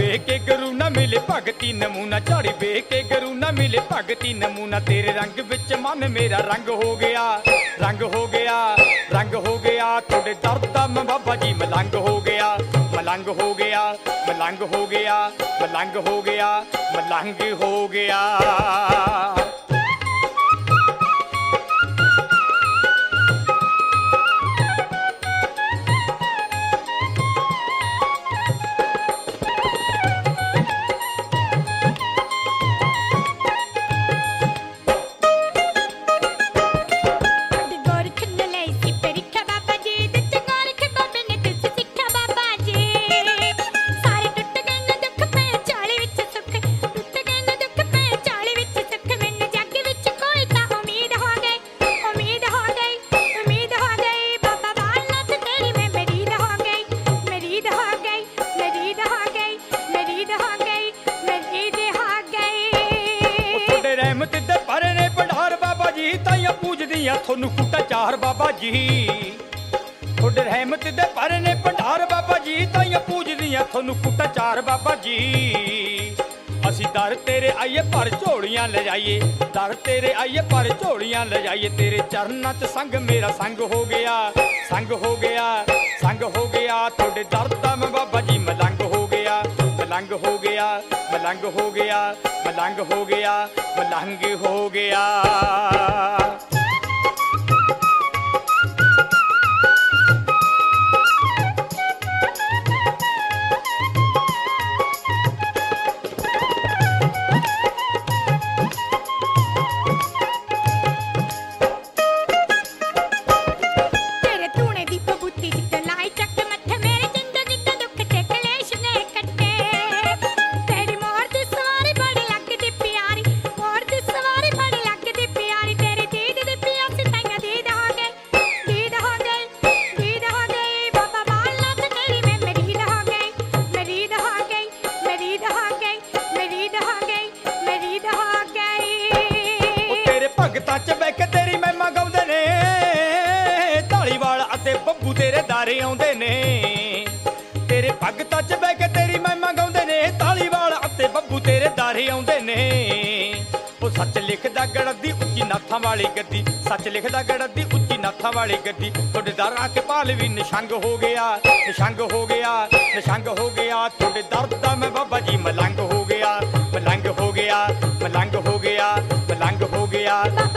ਵੇਖ ਕੇ ਗੁਰੂ ਨਾ ਮਿਲੇ ਭਗਤੀ ਨਮੂਨਾ, ਝਾੜੀ ਵੇਖ ਕੇ ਗੁਰੂ ਨਾ ਮਿਲੇ ਭਗਤੀ ਨਮੂਨਾ। ਤੇਰੇ ਰੰਗ ਵਿੱਚ ਮਨ ਮੇਰਾ ਰੰਗ ਹੋ ਗਿਆ, ਰੰਗ ਹੋ ਗਿਆ, ਰੰਗ ਹੋ ਗਿਆ। ਤੁਹਾਡੇ ਦਰਦ ਦਾ ਮੈਂ ਬਾਬਾ ਜੀ ਮਲੰਗ ਹੋ ਗਿਆ, ਮਲੰਗ ਹੋ ਗਿਆ, ਮਲੰਗ ਹੋ ਗਿਆ, ਮਲੰਗ ਹੋ ਗਿਆ, ਮਲੰਗ ਹੋ ਗਿਆ। ਰਹਿਮਤ ਦੇ ਭਰੇ ਨੇ ਭੰਡਾਰ ਬਾਬਾ ਜੀ, ਤਾਈਆਂ ਪੂਜਦੀਆਂ ਤੁਹਾਨੂੰ ਕੁੱਟਾ ਚਾਰ ਬਾਬਾ ਜੀ। ਤੁਹਾਡੇ ਰਹਿਮਤ ਦੇ ਭਰੇ ਨੇ ਭੰਡਾਰ ਬਾਬਾ ਜੀ, ਤਾਈਆਂ ਪੂਜਦੀਆਂ ਤੁਹਾਨੂੰ ਕੁੱਟਾ ਚਾਰ ਬਾਬਾ ਜੀ। ਅਸੀਂ ਦਰ ਤੇਰੇ ਆਈਏ ਪਰ ਝੋਲੀਆਂ ਲੈ ਜਾਈਏ, ਦਰ ਤੇਰੇ ਆਈਏ ਪਰ ਝੋਲੀਆਂ ਲੈ ਜਾਈਏ। ਤੇਰੇ ਚਰਨਾਂ 'ਚ ਸੰਗ ਮੇਰਾ ਸੰਗ ਹੋ ਗਿਆ, ਸੰਗ ਹੋ ਗਿਆ, ਸੰਗ ਹੋ ਗਿਆ। ਤੁਹਾਡੇ ਦਰ ਦਾ ਮੈਂ ਬਾਬਾ ਜੀ ਮਲੰਗ ਹੋ ਗਿਆ, ਮਲੰਗ ਹੋ ਗਿਆ, ਮਲੰਗ ਹੋ ਗਿਆ, ਮਲੰਗ ਹੋ ਗਿਆ, ਮਲੰਗ ਹੋ ਗਿਆ। ਭਗਤਾਂ 'ਚ ਬਹਿ ਕੇ ਤੇਰੀ ਮਹਿਮਾ ਗਾਉਂਦੇ ਨੇ, ਢਾਲੀਵਾਲ ਅਤੇ ਬੱਬੂ ਤੇਰੇ ਦਾਰੇ ਆਉਂਦੇ ਨੇ। ਤੇਰੇ ਭਗਤਾਂ 'ਚ ਬਹਿ ਕੇ ਤੇਰੀ ਮਹਿਮਾ ਗਾਉਂਦੇ ਨੇ, ਢਾਲੀਵਾਲ ਅਤੇ ਬੱਬੂ ਤੇਰੇ ਦਾਰੇ ਆਉਂਦੇ ਨੇ। ਉਹ ਸੱਚ ਲਿਖਦਾ ਗੜਦੀ ਉੱਚੀ ਨਾਥਾਂ ਵਾਲੀ ਗੱਦੀ, ਸੱਚ ਲਿਖਦਾ ਗੜਦੀ ਉੱਚੀ ਨਾਥਾਂ ਵਾਲੀ ਗੱਦੀ। ਤੁਹਾਡੇ ਦਰ ਆ ਕੇ ਪਾਲ ਵੀ ਨਿਸ਼ੰਗ ਹੋ ਗਿਆ, ਨਿਸ਼ੰਗ ਹੋ ਗਿਆ, ਨਿਸ਼ੰਗ ਹੋ ਗਿਆ। ਤੁਹਾਡੇ ਦਰਦ ਦਾ ਮੈਂ ਬਾਬਾ ਜੀ ਮਲੰਗ ਹੋ ਗਿਆ, ਮਲੰਗ ਹੋ ਗਿਆ, ਮਲੰਗ ਹੋ ਗਿਆ, ਮਲੰਗ ਹੋ ਗਿਆ।